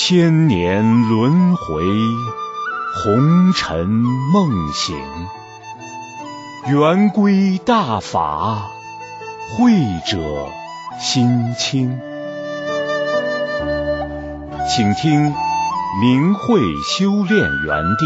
千年轮回，红尘梦醒，圆规大法，慧者心清。请听明慧修炼园地。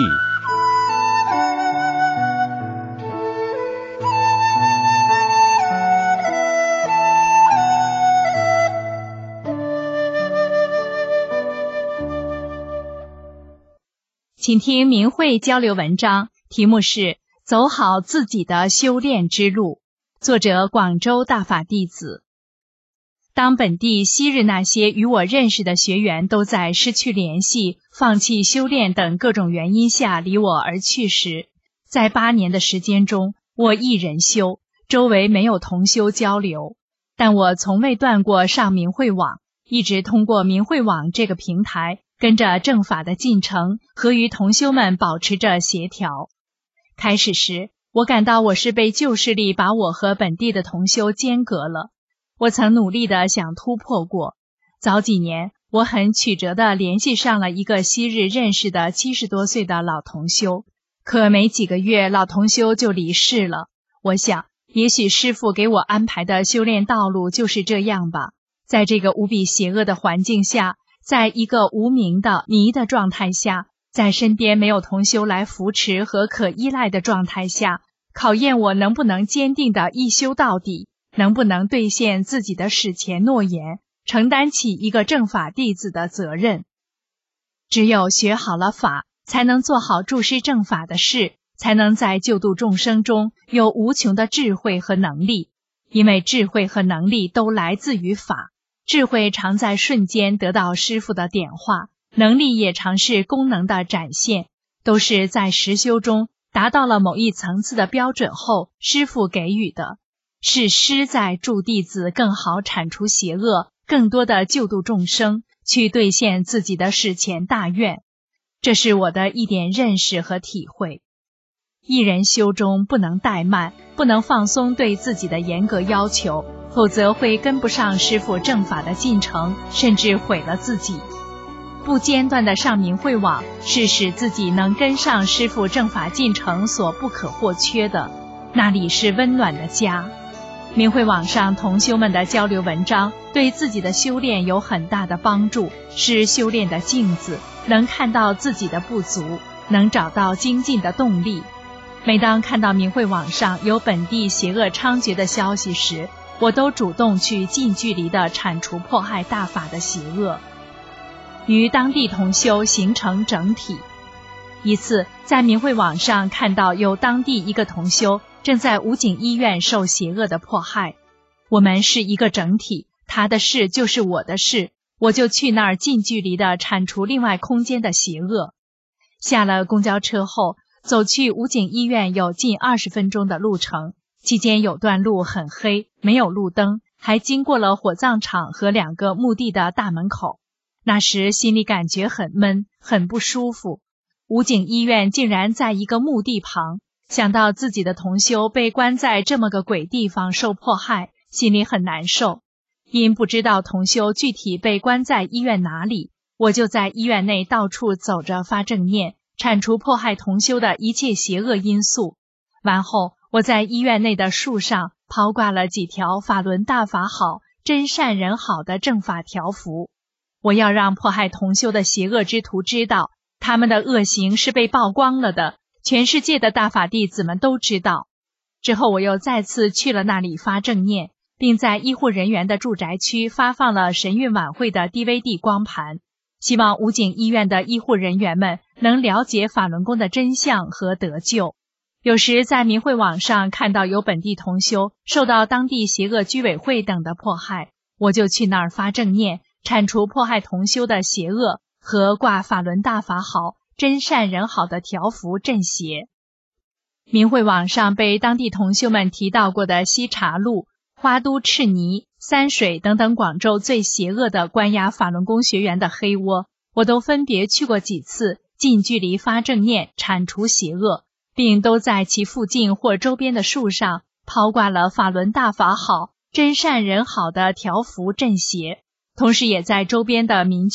请听明慧交流文章，题目是走好自己的修炼之路，作者广州大法弟子。当本地昔日那些与我认识的学员都在失去联系、放弃修炼等各种原因下离我而去时，在8年的时间中，我一人修，周围没有同修交流，但我从未断过上明慧网，一直通过明慧网这个平台，跟着正法的进程和与同修们保持着协调。开始时，我感到我是被旧势力把我和本地的同修间隔了。我曾努力地想突破过。早几年，我很曲折地联系上了一个昔日认识的70多岁的老同修，可没几个月，老同修就离世了。我想，也许师父给我安排的修炼道路就是这样吧。在这个无比邪恶的环境下，在一个无名的迷的状态下，在身边没有同修来扶持和可依赖的状态下，考验我能不能坚定地一修到底，能不能兑现自己的史前诺言，承担起一个正法弟子的责任。只有学好了法，才能做好助师正法的事，才能在救度众生中有无穷的智慧和能力。因为智慧和能力都来自于法，智慧常在瞬间得到师父的点化，能力也常是功能的展现，都是在实修中达到了某一层次的标准后，师父给予的。是师在助弟子更好铲除邪恶，更多的救度众生，去兑现自己的史前大愿。这是我的一点认识和体会。一人修中不能怠慢，不能放松对自己的严格要求，否则会跟不上师父正法的进程，甚至毁了自己。不间断的上明慧网，是使自己能跟上师父正法进程所不可或缺的，那里是温暖的家。明慧网上同修们的交流文章对自己的修炼有很大的帮助，是修炼的镜子，能看到自己的不足，能找到精进的动力。每当看到明慧网上有本地邪恶猖獗的消息时，我都主动去近距离地铲除迫害大法的邪恶，与当地同修形成整体。一次在明慧网上看到有当地一个同修正在武警医院受邪恶的迫害，我们是一个整体，他的事就是我的事，我就去那儿近距离地铲除另外空间的邪恶。下了公交车后，走去武警医院有近20分钟的路程，期间有段路很黑，没有路灯，还经过了火葬场和2个墓地的大门口。那时心里感觉很闷，很不舒服。武警医院竟然在一个墓地旁，想到自己的同修被关在这么个鬼地方受迫害，心里很难受。因不知道同修具体被关在医院哪里，我就在医院内到处走着发正念，铲除迫害同修的一切邪恶因素。完后，我在医院内的树上抛挂了几条法轮大法好，真善人好的正法条幅。我要让迫害同修的邪恶之徒知道，他们的恶行是被曝光了的，全世界的大法弟子们都知道。之后我又再次去了那里发正念，并在医护人员的住宅区发放了神韵晚会的 DVD 光盘，希望武警医院的医护人员们能了解法轮功的真相和得救。有时在明慧网上看到有本地同修受到当地邪恶居委会等的迫害，我就去那儿发正念，铲除迫害同修的邪恶和挂法轮大法好，真善人好的条幅镇邪。明慧网上被当地同修们提到过的西茶路、花都赤泥、三水等等广州最邪恶的关押法轮功学员的黑窝，我都分别去过几次，近距离发正念，铲除邪恶，并都在其附近或周边的树上抛挂了法轮大法好，真善人好的条幅镇邪。同时也在周边的民区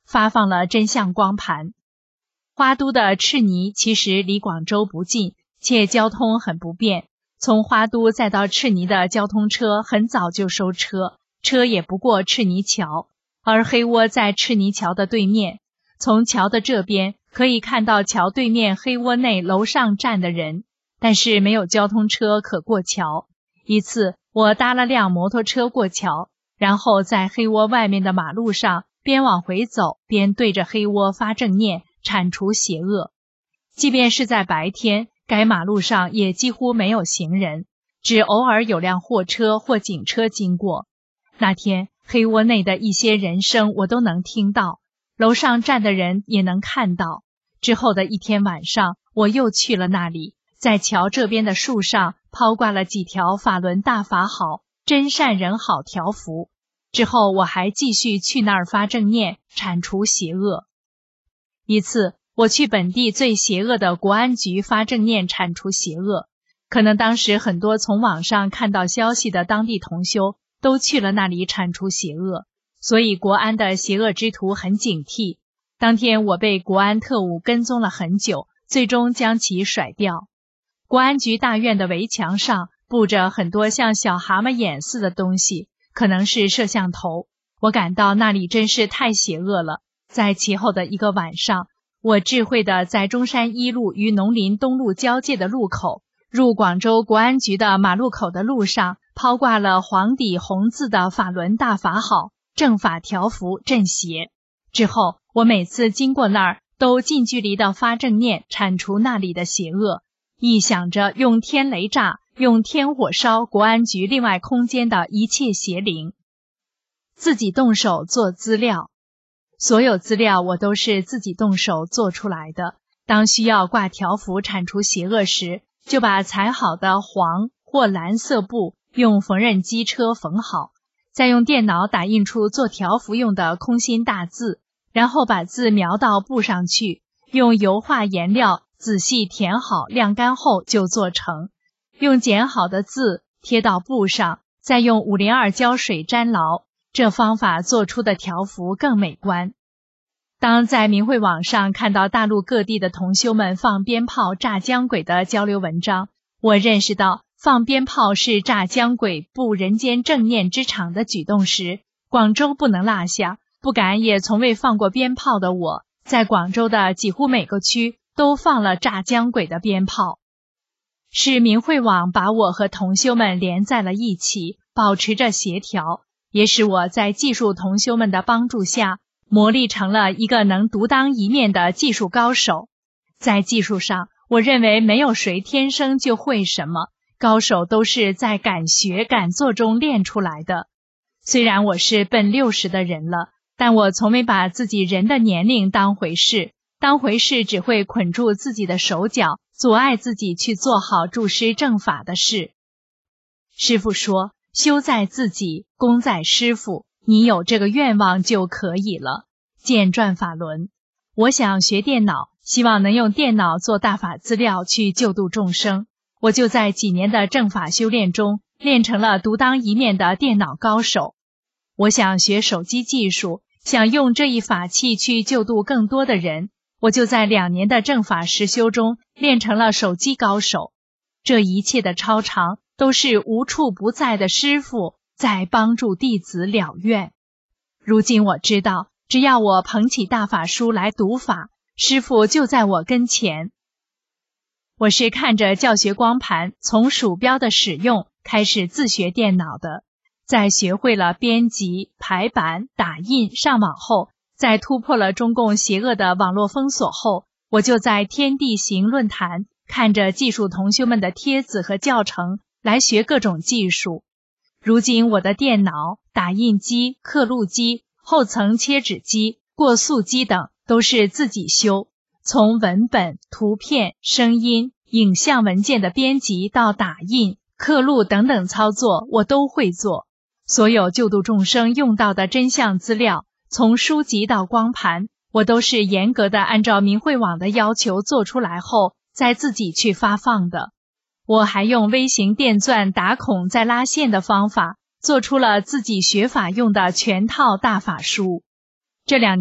发放了真相光盘。花都的赤泥其实离广州不近，且交通很不便。从花都再到赤泥的交通车很早就收车，车也不过赤泥桥，而黑窝在赤泥桥的对面。从桥的这边可以看到桥对面黑窝内楼上站的人，但是没有交通车可过桥。一次我搭了辆摩托车过桥，然后在黑窝外面的马路上边往回走边对着黑窝发正念，铲除邪恶。即便是在白天，该马路上也几乎没有行人，只偶尔有辆货车或警车经过。那天黑窝内的一些人声我都能听到，楼上站的人也能看到。之后的一天晚上，我又去了那里，在桥这边的树上抛挂了几条法轮大法好，真善人好条幅。之后我还继续去那儿发正念，铲除邪恶。一次我去本地最邪恶的国安局发正念铲除邪恶，可能当时很多从网上看到消息的当地同修都去了那里铲除邪恶，所以国安的邪恶之徒很警惕。当天我被国安特务跟踪了很久，最终将其甩掉。国安局大院的围墙上布着很多像小蛤蟆眼似的东西，可能是摄像头。我感到那里真是太邪恶了。在其后的一个晚上，我智慧地在中山一路与农林东路交界的路口，入广州国安局的马路口的路上抛挂了黄底红字的法轮大法好，正法条幅镇邪。之后我每次经过那儿都近距离地发正念，铲除那里的邪恶，亦想着用天雷炸，用天火烧国安局另外空间的一切邪灵。自己动手做资料，所有资料我都是自己动手做出来的。当需要挂条幅铲除邪恶时，就把裁好的黄或蓝色布用缝纫机车缝好，再用电脑打印出做条幅用的空心大字，然后把字描到布上去，用油画颜料仔细填好晾干后就做成，用剪好的字贴到布上，再用502胶水粘牢，这方法做出的条幅更美观。当在明慧网上看到大陆各地的同修们放鞭炮炸僵鬼的交流文章，我认识到放鞭炮是炸僵鬼布人间正念之场的举动时，广州不能落下。不敢也从未放过鞭炮的我，在广州的几乎每个区都放了炸僵鬼的鞭炮。是明慧网把我和同修们连在了一起，保持着协调，也使我在技术同修们的帮助下磨砺成了一个能独当一面的技术高手。在技术上，我认为没有谁天生就会什么，高手都是在敢学敢做中练出来的。虽然我是奔60的人了，但我从没把自己人的年龄当回事，只会捆住自己的手脚，阻碍自己去做好助师正法的事。师父说，修在自己，功在师父，你有这个愿望就可以了。见转法轮。我想学电脑，希望能用电脑做大法资料去救度众生。我就在几年的正法修炼中，练成了独当一面的电脑高手。我想学手机技术，想用这一法器去救度更多的人，我就在2年的正法实修中练成了手机高手。这一切的超常都是无处不在的师父在帮助弟子了愿。如今我知道，只要我捧起大法书来读法，师父就在我跟前。我是看着教学光盘从鼠标的使用开始自学电脑的，在学会了编辑、排版、打印、上网后，在突破了中共邪恶的网络封锁后，我就在天地行论坛看着技术同修们的帖子和教程来学各种技术。如今我的电脑、打印机、刻录机、后层切纸机、过塑机等都是自己修，从文本、图片、声音、影像文件的编辑到打印、刻录等等操作我都会做。所有救度众生用到的真相资料，从书籍到光盘，我都是严格的按照明慧网的要求做出来后再自己去发放的。我还用微型电钻打孔再拉线的方法，做出了自己学法用的全套大法书。这2年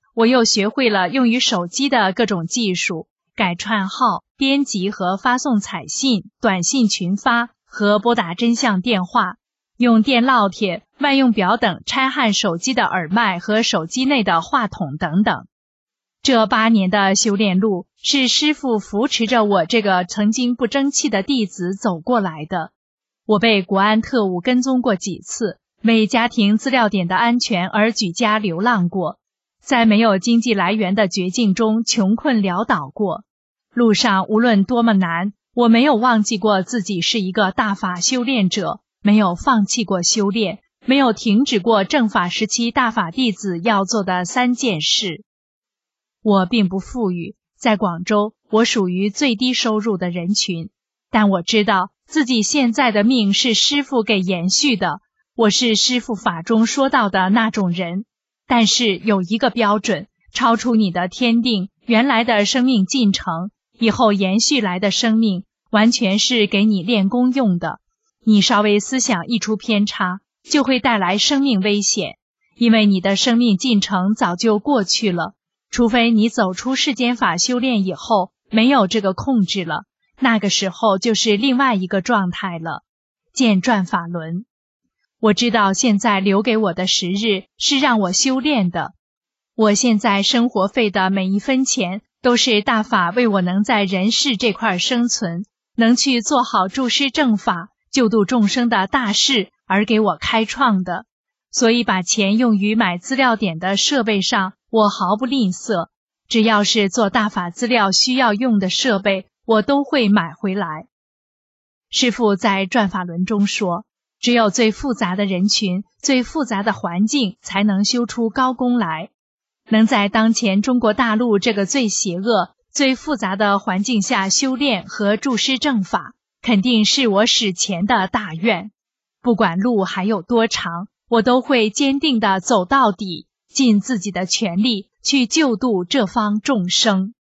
我又学会了用于手机的各种技术，改串号、编辑和发送彩信、短信群发和拨打真相电话，用电烙铁、万用表等拆焊手机的耳麦和手机内的话筒等等。这8年的修炼路是师父扶持着我这个曾经不争气的弟子走过来的。我被国安特务跟踪过几次，为家庭资料点的安全而举家流浪过，在没有经济来源的绝境中穷困潦倒过。路上无论多么难，我没有忘记过自己是一个大法修炼者，没有放弃过修炼，没有停止过正法时期大法弟子要做的3件事。我并不富裕，在广州，我属于最低收入的人群，但我知道自己现在的命是师父给延续的，我是师父法中说到的那种人。但是有一个标准，超出你的天定，原来的生命进程，以后延续来的生命，完全是给你练功用的。你稍微思想一出偏差，就会带来生命危险，因为你的生命进程早就过去了。除非你走出世间法修炼以后没有这个控制了，那个时候就是另外一个状态了。见转法轮。我知道现在留给我的时日是让我修炼的，我现在生活费的每一分钱都是大法为我能在人世这块生存，能去做好助师正法、救度众生的大事而给我开创的。所以把钱用于买资料点的设备上，我毫不吝啬，只要是做大法资料需要用的设备，我都会买回来。师父在转法轮中说，只有最复杂的人群、最复杂的环境才能修出高功来。能在当前中国大陆这个最邪恶、最复杂的环境下修炼和助师正法，肯定是我史前的大愿。不管路还有多长，我都会坚定地走到底，尽自己的全力去救度这方众生。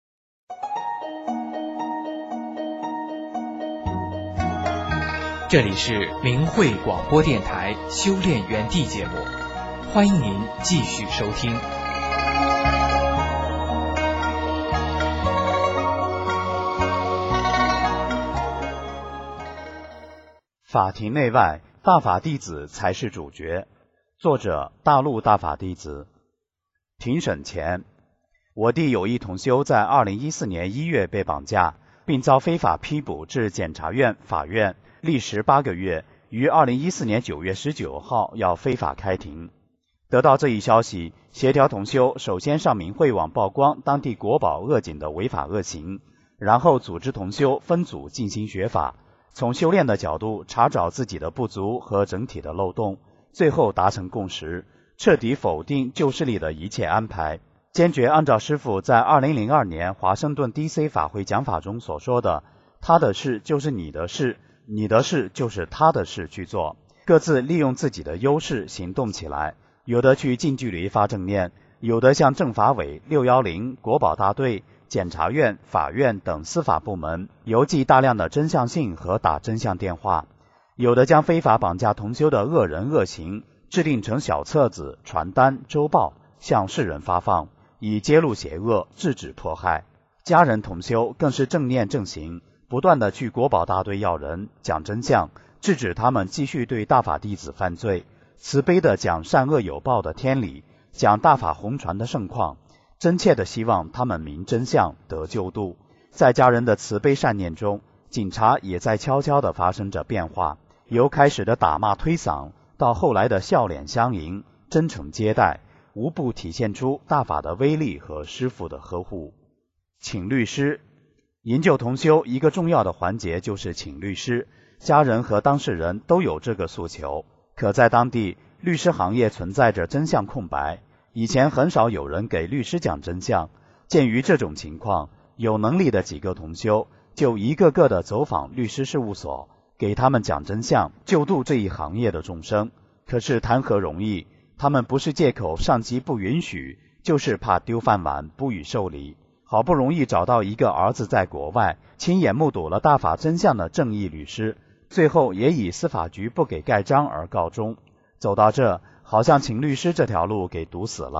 这里是明慧广播电台修炼园地节目，欢迎您继续收听。 法庭内外，大法弟子才是主角。作者：大陆大法弟子。庭审前，我弟有一同修在2014年1月被绑架，并遭非法批捕至检察院、法院，历时8个月，于2014年9月19号要非法开庭。得到这一消息，协调同修首先上明慧网曝光当地国保恶警的违法恶行，然后组织同修分组进行学法，从修炼的角度查找自己的不足和整体的漏洞，最后达成共识，彻底否定旧势力的一切安排，坚决按照师父在2002年华盛顿 DC 法会讲法中所说的，他的事就是你的事，你的事就是他的事去做，各自利用自己的优势行动起来，有的去近距离发正念，有的向政法委、610、国保大队、检察院、法院等司法部门邮寄大量的真相信和打真相电话，有的将非法绑架同修的恶人恶行制定成小册子、传单、周报，向世人发放，以揭露邪恶，制止迫害。家人同修更是正念正行，不断的去国保大队要人，讲真相，制止他们继续对大法弟子犯罪，慈悲的讲善恶有报的天理，讲大法红传的盛况，真切的希望他们明真相，得救度。在家人的慈悲善念中，警察也在悄悄地发生着变化，由开始的打骂推搡，到后来的笑脸相迎，真诚接待，无不体现出大法的威力和师父的呵护。请律师。营救同修一个重要的环节就是请律师，家人和当事人都有这个诉求，可在当地律师行业存在着真相空白，以前很少有人给律师讲真相。鉴于这种情况，有能力的几个同修就一个个的走访律师事务所，给他们讲真相，救度这一行业的众生。可是谈何容易，他们不是借口上级不允许，就是怕丢饭碗，不予受理。好不容易找到一个儿子在国外亲眼目睹了大法真相的正义律师，最后也以司法局不给盖章而告终。走到这，好像请律师这条路给堵死了，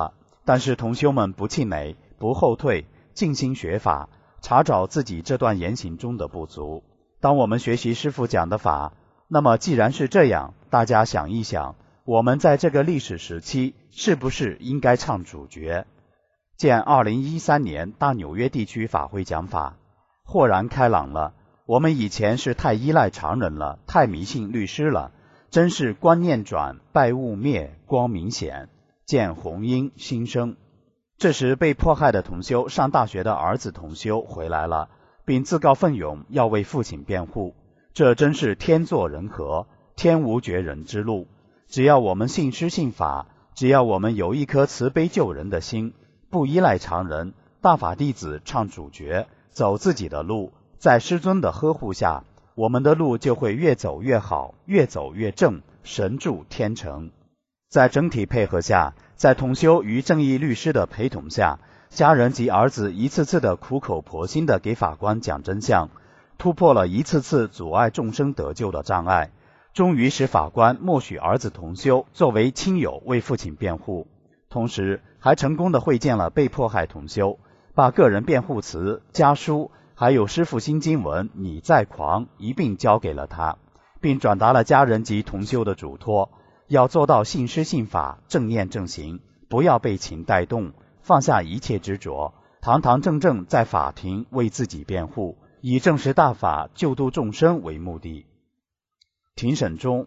但是同修们不气馁，不后退，静心学法，查找自己这段言行中的不足。当我们学习师父讲的法，那么既然是这样，大家想一想，我们在这个历史时期是不是应该唱主角？见2013年大纽约地区法会讲法，豁然开朗了。我们以前是太依赖常人了，太迷信律师了，真是观念转，败物灭，光明显，见红英新生。这时被迫害的同修上大学的儿子同修回来了，并自告奋勇要为父亲辩护。这真是天作人和，天无绝人之路。只要我们信师信法，只要我们有一颗慈悲救人的心，不依赖常人，大法弟子唱主角，走自己的路，在师尊的呵护下，我们的路就会越走越好，越走越正，神助天成。在整体配合下，在同修与正义律师的陪同下，家人及儿子一次次的苦口婆心的给法官讲真相，突破了一次次阻碍众生得救的障碍，终于使法官默许儿子同修作为亲友为父亲辩护，同时还成功的会见了被迫害同修，把个人辩护词、家书还有师父心经文你再狂一并交给了他，并转达了家人及同修的嘱托，要做到信师信法，正念正行，不要被情带动，放下一切执着，堂堂正正在法庭为自己辩护，以证实大法救度众生为目的。庭审中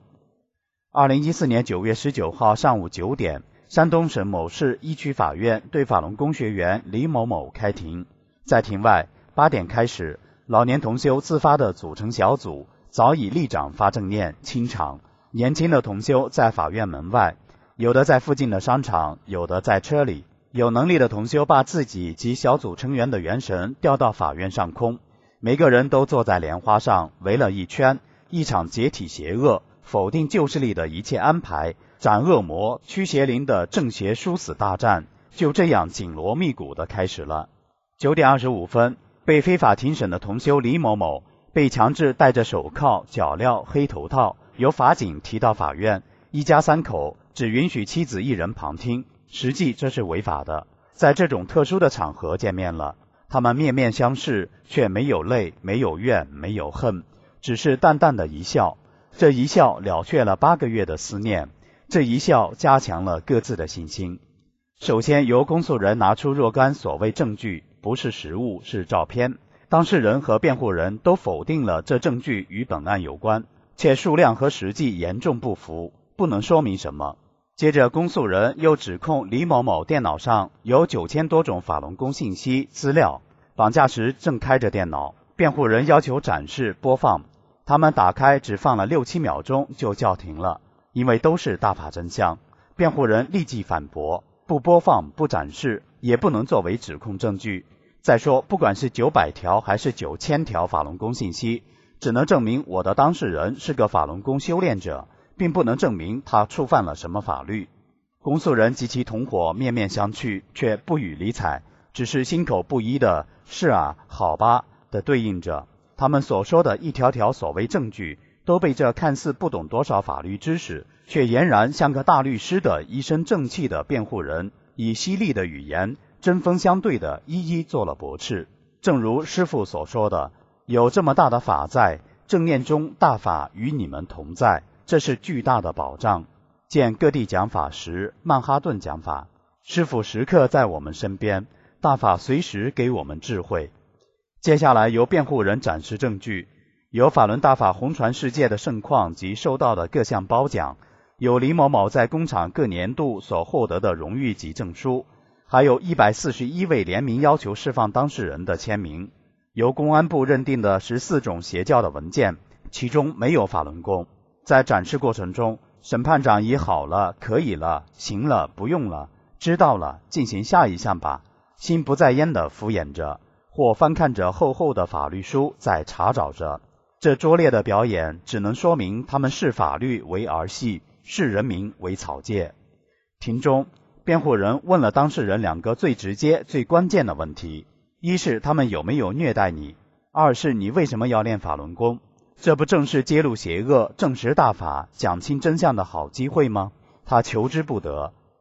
，2014年9月19号上午9点，山东省某市一区法院对法轮功学员李某某开庭。在庭外8点开始，老年同修自发的组成小组，早已立掌发正念清场。年轻的同修在法院门外，有的在附近的商场，有的在车里。有能力的同修把自己及小组成员的元神调到法院上空，每个人都坐在莲花上围了一圈，一场解体邪恶、否定旧势力的一切安排、斩恶魔、驱邪灵的正邪殊死大战，就这样紧锣密鼓的开始了。9点25分，被非法庭审的同修李某某被强制戴着手铐、脚镣、黑头套，由法警提到法院，一家3口只允许妻子一人旁听，实际这是违法的。在这种特殊的场合见面了，他们面面相视，却没有泪，没有怨，没有恨，只是淡淡的一笑。这一笑了却了8个月的思念，这一笑加强了各自的信心。首先由公诉人拿出若干所谓证据，不是实物，是照片。当事人和辩护人都否定了这证据与本案有关，且数量和实际严重不符，不能说明什么。接着公诉人又指控李某某电脑上有9000多种法轮功信息资料，绑架时正开着电脑，辩护人要求展示播放，他们打开只放了6-7秒钟就叫停了，因为都是大法真相。辩护人立即反驳，不播放不展示也不能作为指控证据。再说不管是900条还是9000条法轮功信息，只能证明我的当事人是个法轮功修炼者，并不能证明他触犯了什么法律。公诉人及其同伙面面相觑，却不予理睬，只是心口不一的是啊好吧的对应着。他们所说的一条条所谓证据，都被这看似不懂多少法律知识，却俨然像个大律师的一身正气的辩护人，以犀利的语言针锋相对的一一做了驳斥。正如师父所说的，有这么大的法在，正念中大法与你们同在，这是巨大的保障。见各地讲法时，曼哈顿讲法，师父时刻在我们身边，大法随时给我们智慧。接下来由辩护人展示证据，有法轮大法红传世界的盛况及受到的各项褒奖，有李某某在工厂各年度所获得的荣誉及证书，还有141位联名要求释放当事人的签名，由公安部认定的14种邪教的文件，其中没有法轮功。在展示过程中，审判长以好了、可以了、行了、不用了、知道了，进行下一项吧，心不在焉地敷衍着，或翻看着厚厚的法律书在查找着。这拙劣的表演只能说明他们视法律为儿戏，视人民为草芥。庭中，辩护人问了当事人2个最直接、最关键的问题：一是他们有没有虐待你；2是你为什么要练法轮功？这不正是揭露邪恶、证实大法、讲清真相的好机会吗？他求之不得，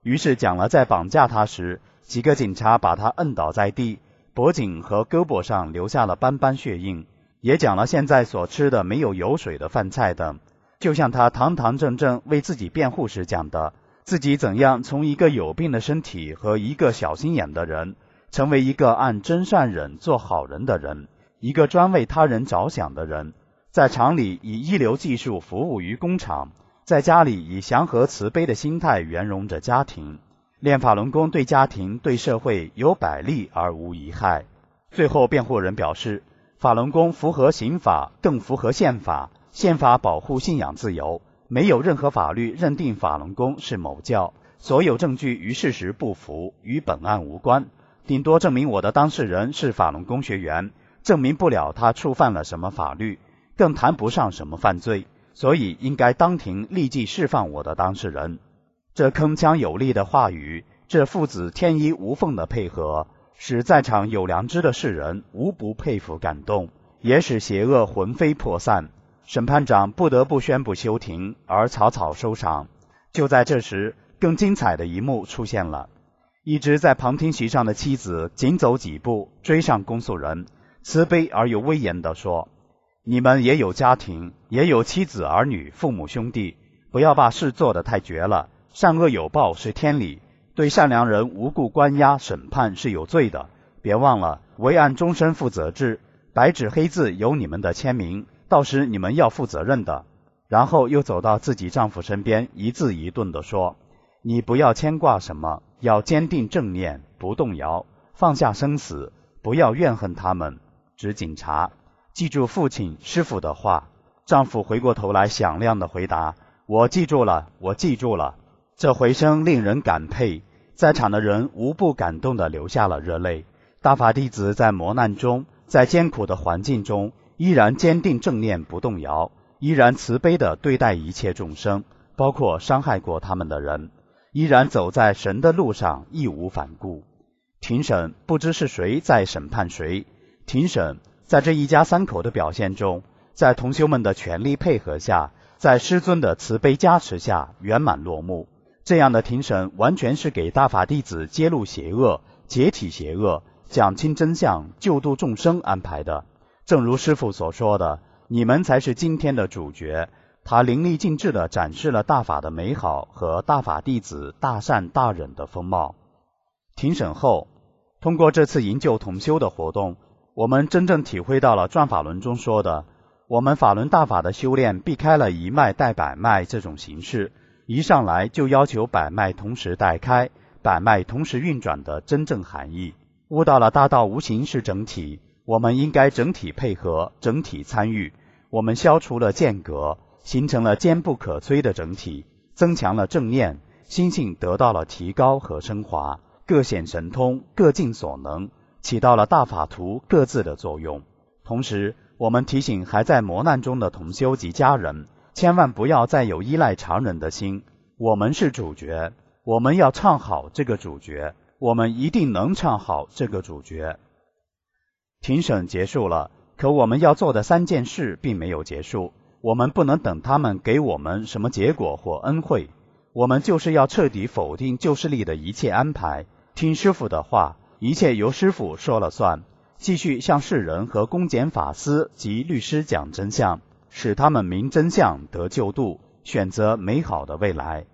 于是讲了在绑架他时，几个警察把他摁倒在地，脖颈和胳膊上留下了斑斑血印，也讲了现在所吃的没有油水的饭菜等，就像他堂堂正正为自己辩护时讲的，自己怎样从一个有病的身体和一个小心眼的人，成为一个按真善忍做好人的人，一个专为他人着想的人，在厂里以一流技术服务于工厂，在家里以祥和慈悲的心态圆融着家庭，练法轮功对家庭对社会有百利而无一害。最后辩护人表示，法轮功符合刑法，更符合宪法，宪法保护信仰自由，没有任何法律认定法轮功是某教，所有证据与事实不符，与本案无关，顶多证明我的当事人是法轮功学员，证明不了他触犯了什么法律，更谈不上什么犯罪，所以应该当庭立即释放我的当事人。这铿锵有力的话语，这父子天衣无缝的配合，使在场有良知的世人无不佩服感动，也使邪恶魂飞魄散。审判长不得不宣布休庭，而草草收场。就在这时，更精彩的一幕出现了。一直在旁听席上的妻子紧走几步，追上公诉人，慈悲而又威严地说：你们也有家庭，也有妻子儿女、父母兄弟，不要把事做得太绝了。善恶有报是天理，对善良人无故关押审判是有罪的。别忘了，为按终身负责制，白纸黑字有你们的签名，到时你们要负责任的。然后又走到自己丈夫身边，一字一顿地说：你不要牵挂什么，要坚定正念，不动摇，放下生死，不要怨恨他们，指警察。记住父亲师父的话。丈夫回过头来响亮地回答：我记住了，我记住了。这回声令人感佩，在场的人无不感动地流下了热泪。大法弟子在磨难中，在艰苦的环境中，依然坚定正念不动摇，依然慈悲地对待一切众生，包括伤害过他们的人，依然走在神的路上，义无反顾。庭审不知是谁在审判谁，庭审在这一家三口的表现中，在同修们的全力配合下，在师尊的慈悲加持下圆满落幕。这样的庭审完全是给大法弟子揭露邪恶、解体邪恶、讲清真相、救度众生安排的。正如师父所说的，你们才是今天的主角。他淋漓尽致地展示了大法的美好和大法弟子大善大忍的风貌。庭审后，通过这次营救同修的活动，我们真正体会到了转法轮中说的，我们法轮大法的修炼避开了一脉带百脉这种形式，一上来就要求百脉同时带开，百脉同时运转的真正含义，悟到了大道无形是整体，我们应该整体配合，整体参与。我们消除了间隔，形成了坚不可摧的整体，增强了正念，心性得到了提高和升华，各显神通，各尽所能，起到了大法图各自的作用。同时，我们提醒还在磨难中的同修及家人，千万不要再有依赖常人的心。我们是主角，我们要唱好这个主角，我们一定能唱好这个主角。庭审结束了，可我们要做的3件事并没有结束。我们不能等他们给我们什么结果或恩惠，我们就是要彻底否定旧势力的一切安排，听师父的话，一切由师父说了算，继续向世人和公检法司及律师讲真相，使他们明真相得救度，选择美好的未来。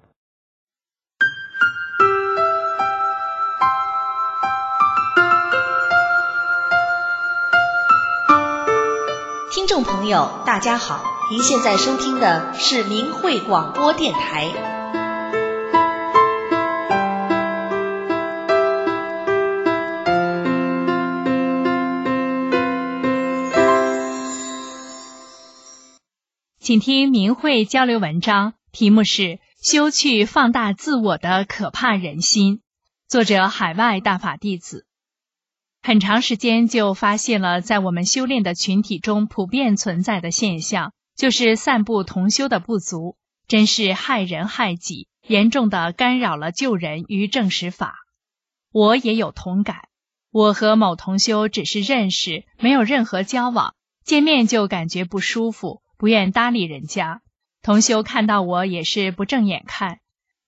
听众朋友大家好，您现在收听的是明慧广播电台。 请听明慧交流文章，题目是修去放大自我的可怕人心，作者海外大法弟子。很长时间就发现了在我们修炼的群体中普遍存在的现象，就是散布同修的不足，真是害人害己，严重的干扰了救人与正实法。我也有同感，我和某同修只是认识，没有任何交往，见面就感觉不舒服，不愿搭理人家。同修看到我也是不正眼看，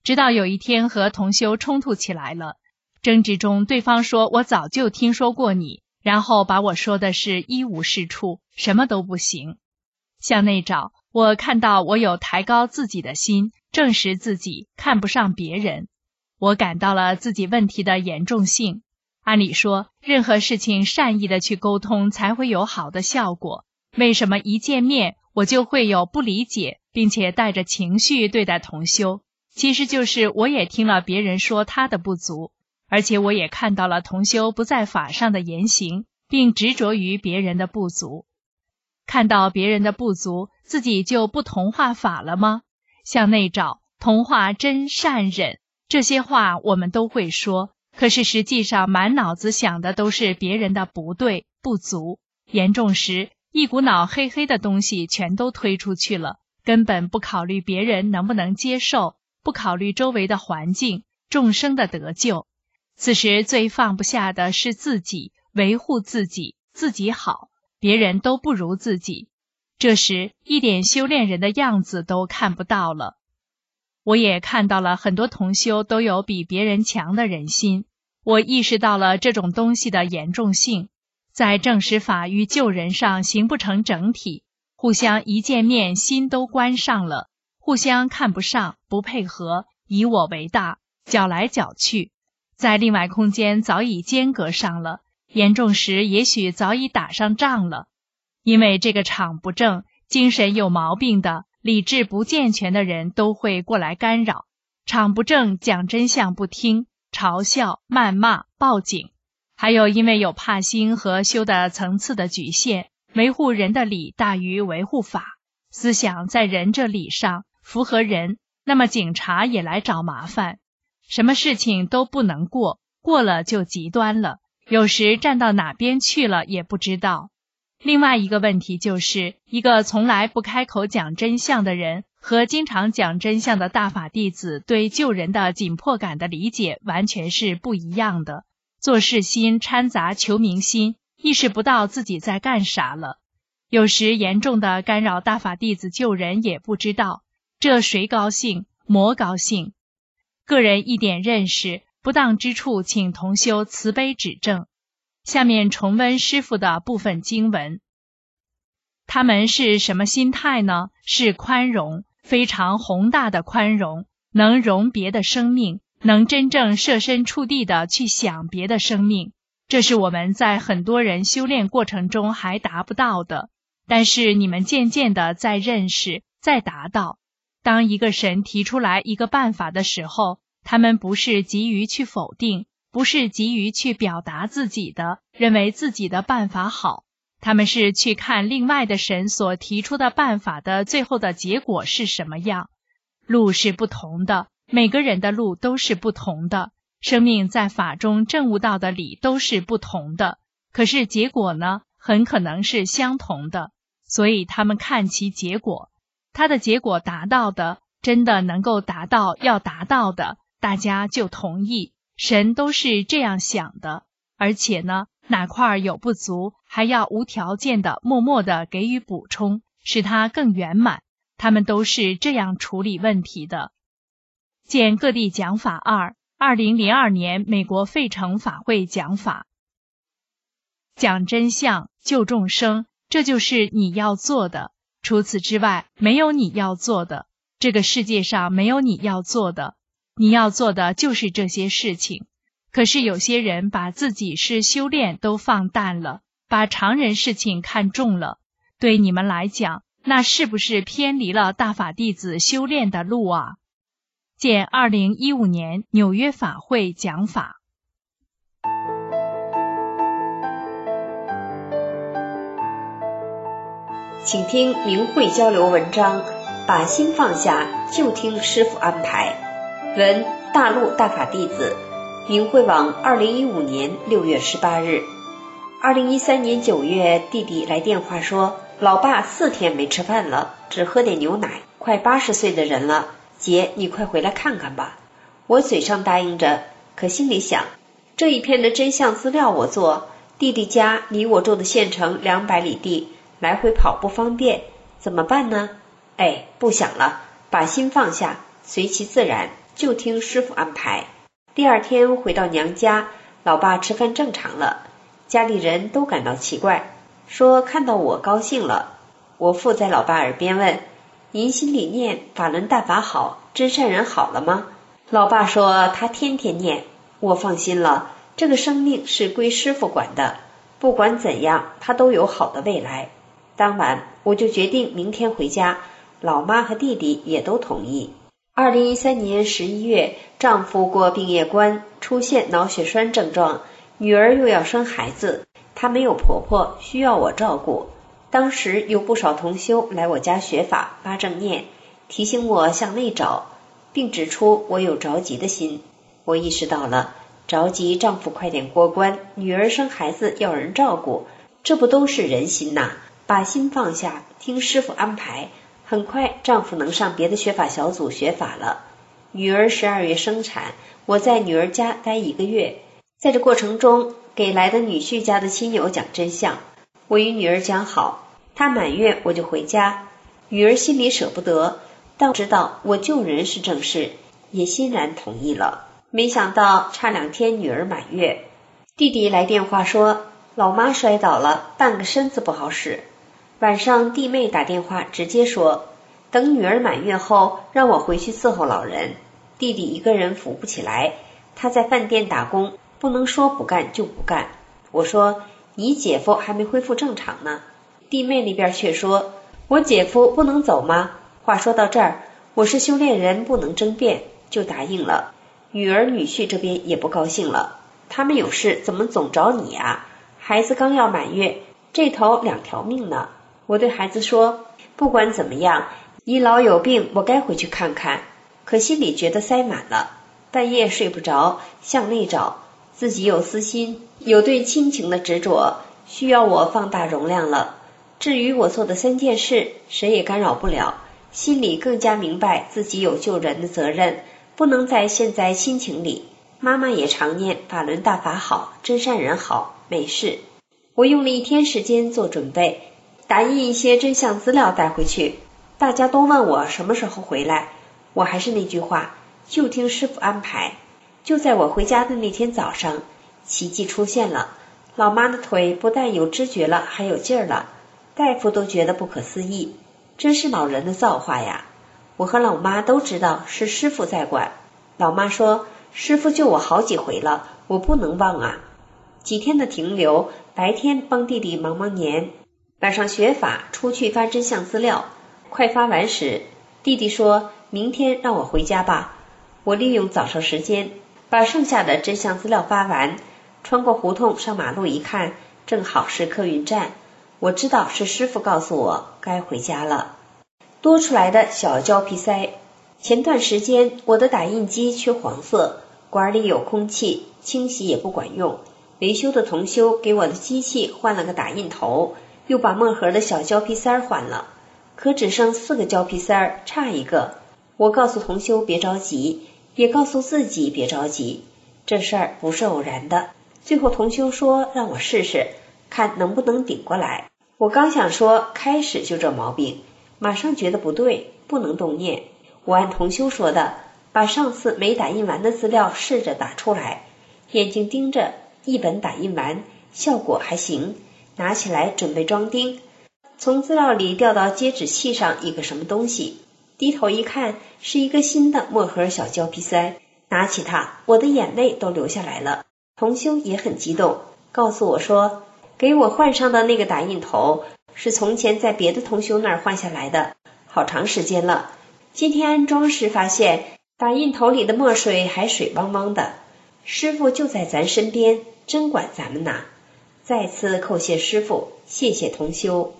直到有一天和同修冲突起来了，争执中对方说我早就听说过你，然后把我说的是一无是处，什么都不行。向内找，我看到我有抬高自己的心，证实自己，看不上别人。我感到了自己问题的严重性。按理说，任何事情善意的去沟通才会有好的效果，为什么一见面我就会有不理解，并且带着情绪对待同修？其实就是我也听了别人说他的不足，而且我也看到了同修不在法上的言行，并执着于别人的不足。看到别人的不足，自己就不同化法了吗？向内找，同化真善忍，这些话我们都会说，可是实际上满脑子想的都是别人的不对、不足，严重时一股脑黑黑的东西全都推出去了，根本不考虑别人能不能接受，不考虑周围的环境、众生的得救。此时最放不下的是自己，维护自己，自己好，别人都不如自己。这时一点修炼人的样子都看不到了。我也看到了很多同修都有比别人强的人心，我意识到了这种东西的严重性，在证实法与救人上形不成整体，互相一见面心都关上了，互相看不上，不配合，以我为大，搅来搅去，在另外空间早已间隔上了，严重时也许早已打上仗了。因为这个场不正，精神有毛病的、理智不健全的人都会过来干扰，场不正，讲真相不听，嘲笑、谩骂、报警。还有因为有怕心和修的层次的局限，维护人的理大于维护法，思想在人这理上符合人，那么警察也来找麻烦，什么事情都不能过，过了就极端了，有时站到哪边去了也不知道。另外一个问题就是，一个从来不开口讲真相的人和经常讲真相的大法弟子对救人的紧迫感的理解完全是不一样的，做事心掺杂求名心，意识不到自己在干啥了，有时严重的干扰大法弟子救人也不知道，这谁高兴？魔高兴。个人一点认识不当之处，请同修慈悲指正。下面重温师父的部分经文。他们是什么心态呢？是宽容，非常宏大的宽容，能容别的生命，能真正设身处地的去想别的生命。这是我们在很多人修炼过程中还达不到的，但是你们渐渐的在认识，在达到。当一个神提出来一个办法的时候，他们不是急于去否定，不是急于去表达自己的，认为自己的办法好，他们是去看另外的神所提出的办法的最后的结果是什么样。路是不同的，每个人的路都是不同的，生命在法中证悟到的理都是不同的，可是结果呢，很可能是相同的，所以他们看其结果，他的结果达到的，真的能够达到要达到的，大家就同意。神都是这样想的，而且呢，哪块有不足，还要无条件的默默的给予补充，使它更圆满。他们都是这样处理问题的。见各地讲法2 2002年美国费城法会讲法。讲真相，救众生，这就是你要做的。除此之外，没有你要做的。这个世界上没有你要做的。你要做的就是这些事情。可是有些人把自己是修炼都放淡了，把常人事情看重了。对你们来讲，那是不是偏离了大法弟子修炼的路啊？见2015年纽约法会讲法。 请听明慧交流文章，把心放下，就听师父安排。文大陆大法弟子，明慧网2015年6月18日。2013年9月，弟弟来电话说，老爸4天没吃饭了，只喝点牛奶，快80岁的人了，姐你快回来看看吧。我嘴上答应着，可心里想，这一篇的真相资料我做，弟弟家离我住的县城200里地，来回跑不方便，怎么办呢？不想了，把心放下，随其自然， 就听师傅安排。第二天回到娘家，老爸吃饭正常了，家里人都感到奇怪，说看到我高兴了。我附在老爸耳边问：您心里念法轮大法好，真善人好了吗？老爸说他天天念。我放心了，这个生命是归师傅管的，不管怎样他都有好的未来。当晚我就决定明天回家，老妈和弟弟也都同意。2013年11月，丈夫过病业关，出现脑血栓症状，女儿又要生孩子，她没有婆婆，需要我照顾。当时有不少同修来我家学法发正念，提醒我向内找，并指出我有着急的心。我意识到了，着急丈夫快点过关，女儿生孩子要人照顾，这不都是人心呐？把心放下，听师傅安排。很快丈夫能上别的学法小组学法了。女儿12月生产，我在女儿家待1个月。在这过程中，给来的女婿家的亲友讲真相，我与女儿讲好，她满月我就回家。女儿心里舍不得，但知道我救人是正事，也欣然同意了。没想到差2天女儿满月，弟弟来电话说老妈摔倒了，半个身子不好使。晚上弟妹打电话直接说，等女儿满月后让我回去伺候老人，弟弟一个人扶不起来，他在饭店打工，不能说不干就不干。我说你姐夫还没恢复正常呢，弟妹那边却说我姐夫不能走吗？话说到这儿，我是修炼人，不能争辩，就答应了。女儿女婿这边也不高兴了，他们有事怎么总找你啊？孩子刚要满月，这头2条命呢。我对孩子说，不管怎么样，你老有病，我该回去看看。可心里觉得塞满了，半夜睡不着，向内找，自己有私心，有对亲情的执着，需要我放大容量了。至于我做的3件事，谁也干扰不了，心里更加明白自己有救人的责任，不能再陷在亲情里。妈妈也常念法轮大法好，真善人好，没事。我用了1天时间做准备，打印一些真相资料带回去。大家都问我什么时候回来，我还是那句话，就听师傅安排。就在我回家的那天早上，奇迹出现了，老妈的腿不但有知觉了，还有劲儿了，大夫都觉得不可思议，真是老人的造化呀。我和老妈都知道是师傅在管，老妈说师傅救我好几回了，我不能忘啊。几天的停留，白天帮弟弟忙年，晚上学法出去发真相资料。快发完时，弟弟说明天让我回家吧。我利用早上时间把剩下的真相资料发完，穿过胡同上马路一看，正好是客运站。我知道是师傅告诉我该回家了。多出来的小胶皮塞，前段时间我的打印机缺黄色，管里有空气，清洗也不管用。维修的同修给我的机器换了个打印头，又把墨盒的小胶皮塞换了，可只剩4个胶皮塞，差1个。我告诉同修别着急，也告诉自己别着急，这事儿不是偶然的。最后同修说让我试试，看能不能顶过来。我刚想说开始就这毛病，马上觉得不对，不能动念。我按同修说的，把上次没打印完的资料试着打出来，眼睛盯着1本打印完，效果还行，拿起来准备装订，从资料里调到接纸器上一个什么东西，低头一看是一个新的墨盒小胶皮塞，拿起它，我的眼泪都流下来了。同修也很激动，告诉我说给我换上的那个打印头是从前在别的同修那儿换下来的，好长时间了，今天安装时发现打印头里的墨水还水汪汪的，师傅就在咱身边，真管咱们呐。再次叩谢师傅，谢谢同修。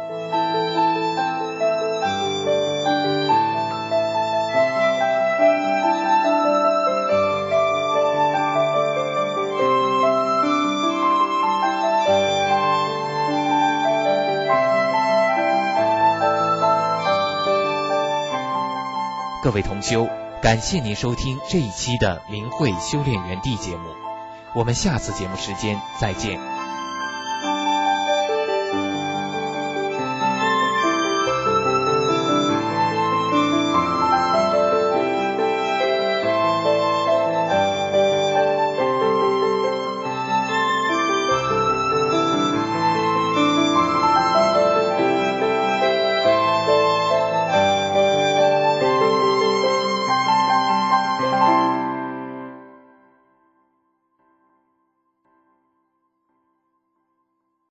各位同修，感谢您收听这一期的明慧修炼园地节目，我们下次节目时间再见。